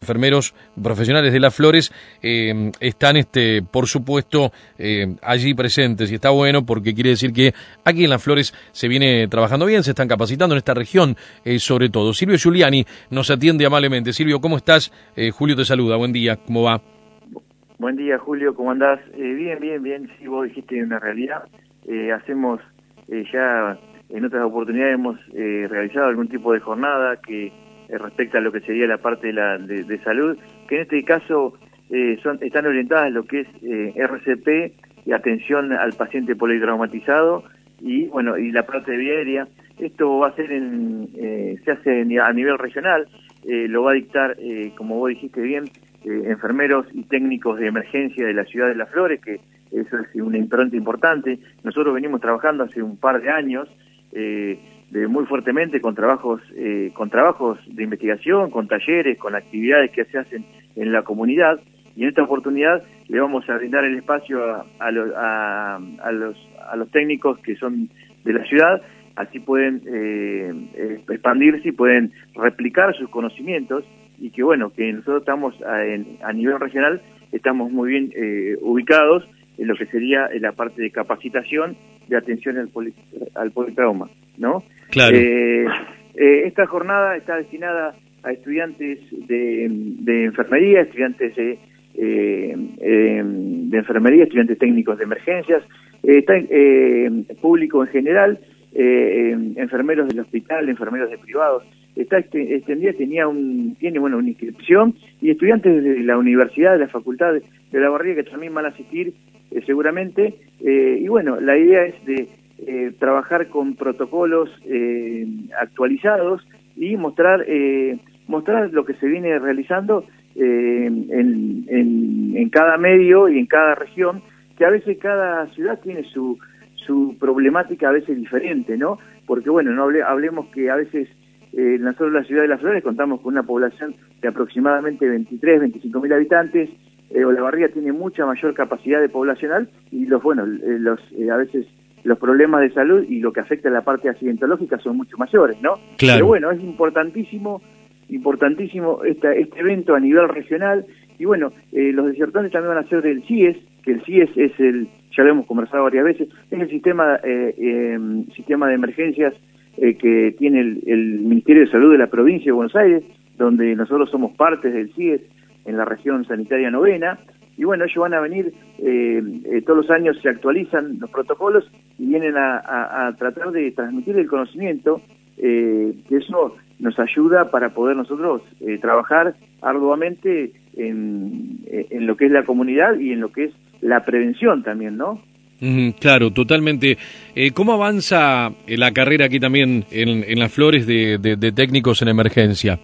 enfermeros profesionales de Las Flores están, por supuesto, allí presentes, y está bueno porque quiere decir que aquí en Las Flores se viene trabajando bien, se están capacitando en esta región, sobre todo. Silvio Giuliani nos atiende amablemente. Silvio, ¿cómo estás? Julio te saluda, buen día, ¿cómo va? Buen día, Julio, ¿cómo andás? Bien, sí, vos dijiste una realidad. Hacemos ya en otras oportunidades hemos realizado algún tipo de jornada que respecta a lo que sería la parte de salud, que en este caso están orientadas a lo que es RCP y atención al paciente politraumatizado y la parte de vía aérea. Esto va a ser se hace a nivel regional, lo va a dictar, como vos dijiste bien, enfermeros y técnicos de emergencia de la ciudad de Las Flores, que eso es una impronta importante. Nosotros venimos trabajando hace un par de años muy fuertemente con trabajos de investigación, con talleres, con actividades que se hacen en la comunidad, y en esta oportunidad le vamos a brindar el espacio a los técnicos que son de la ciudad. Así pueden expandirse y pueden replicar sus conocimientos, y que nosotros estamos a nivel regional, estamos muy bien ubicados en lo que sería la parte de capacitación de atención al politrauma, ¿no? Claro. Esta jornada está destinada a estudiantes de enfermería, estudiantes de enfermería, estudiantes técnicos de emergencias, público en general, enfermeros del hospital, enfermeros de privados. Está extendida, tiene una inscripción, y estudiantes de la universidad, de la facultad de La Barriga, que también van a asistir seguramente, la idea es de trabajar con protocolos actualizados y mostrar lo que se viene realizando en cada medio y en cada región, que a veces cada ciudad tiene su problemática a veces diferente, ¿no? Porque no hablemos que a veces nosotros en la ciudad de Las Flores contamos con una población de aproximadamente 25 mil habitantes. Olavarría tiene mucha mayor capacidad de poblacional, y a veces los problemas de salud y lo que afecta a la parte accidentológica son mucho mayores, ¿no? Claro. Pero es importantísimo este evento a nivel regional. Y los desertantes también van a ser del CIES, que el CIES es ya lo hemos conversado varias veces, es el sistema de emergencias que tiene el Ministerio de Salud de la provincia de Buenos Aires, donde nosotros somos partes del CIES en la región sanitaria novena. Y ellos van a venir, todos los años se actualizan los protocolos y vienen a tratar de transmitir el conocimiento, que eso nos ayuda para poder nosotros trabajar arduamente en lo que es la comunidad y en lo que es la prevención también, ¿no? Claro, totalmente. ¿Cómo avanza la carrera aquí también en Las Flores de técnicos en emergencia?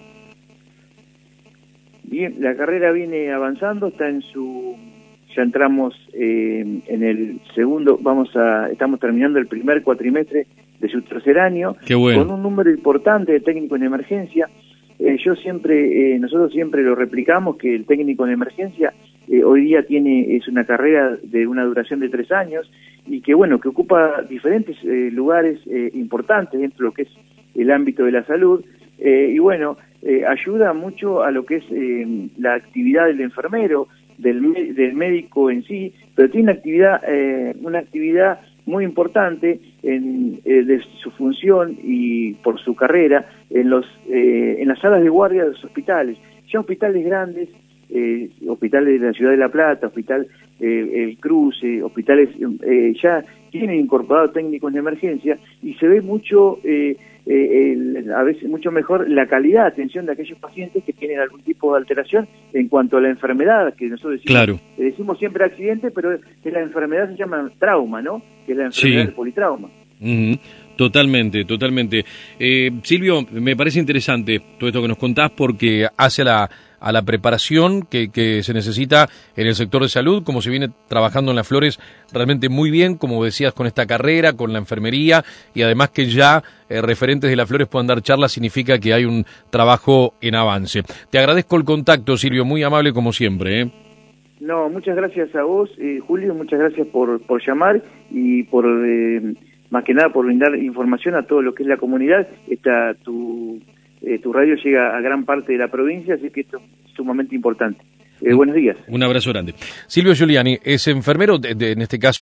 Bien, la carrera viene avanzando, ya entramos en el segundo, estamos terminando el primer cuatrimestre de su tercer año. Qué bueno. Con un número importante de técnicos en emergencia. Nosotros siempre lo replicamos, que el técnico en emergencia hoy día es una carrera de una duración de 3 años, y que que ocupa diferentes lugares importantes dentro de lo que es el ámbito de la salud, ayuda mucho a lo que es la actividad del enfermero, del médico en sí, pero tiene una actividad muy importante de su función y por su carrera en las salas de guardia de los hospitales, ya hospitales grandes, hospitales de la Ciudad de La Plata, Hospital El Cruce, hospitales ya tienen incorporado técnicos de emergencia, y se ve mucho, a veces mucho mejor la calidad de atención de aquellos pacientes que tienen algún tipo de alteración en cuanto a la enfermedad, que nosotros decimos, claro, decimos siempre accidente, pero que la enfermedad se llama trauma, ¿no? Que es la enfermedad del politrauma. Totalmente. Silvio, me parece interesante todo esto que nos contás, porque hace a la preparación que se necesita en el sector de salud, como se viene trabajando en Las Flores realmente muy bien, como decías, con esta carrera, con la enfermería, y además que ya referentes de Las Flores puedan dar charlas, significa que hay un trabajo en avance. Te agradezco el contacto, Silvio, muy amable como siempre, No, muchas gracias a vos, Julio, muchas gracias por llamar y por, más que nada, por brindar información a todo lo que es la comunidad. Tu radio llega a gran parte de la provincia, así que esto sumamente importante. Buenos días. Un abrazo grande. Silvio Giuliani es enfermero, en este caso